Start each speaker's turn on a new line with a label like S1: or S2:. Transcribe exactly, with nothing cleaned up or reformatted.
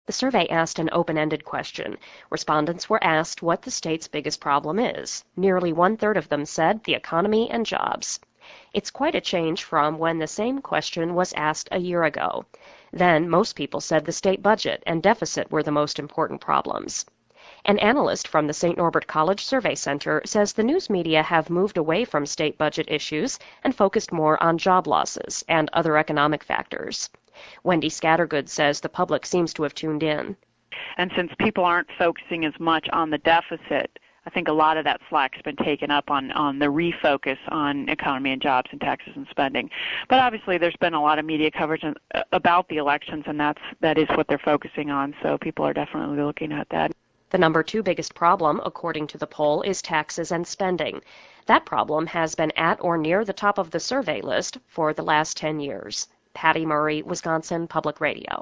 S1: The survey asked an open-ended question. Respondents were asked what the state's biggest problem is. Nearly one-third of them said the economy and jobs. It's quite a change from when the same question was asked a year ago. Then most people said the state budget and deficit were the most important problems. An analyst from the Saint Norbert College Survey Center says the news media have moved away from state budget issues and focused more on job losses and other economic factors. Wendy Scattergood says the public seems to have tuned in.
S2: And since people aren't focusing as much on the deficit, I think a lot of that slack's been taken up on, on the refocus on economy and jobs and taxes and spending. But obviously there's been a lot of media coverage about the elections, and that's, that is what they're focusing on, so people are definitely looking at that.
S1: The number two biggest problem, according to the poll, is taxes and spending. That problem has been at or near the top of the survey list for the last ten years. Patty Murray, Wisconsin Public Radio.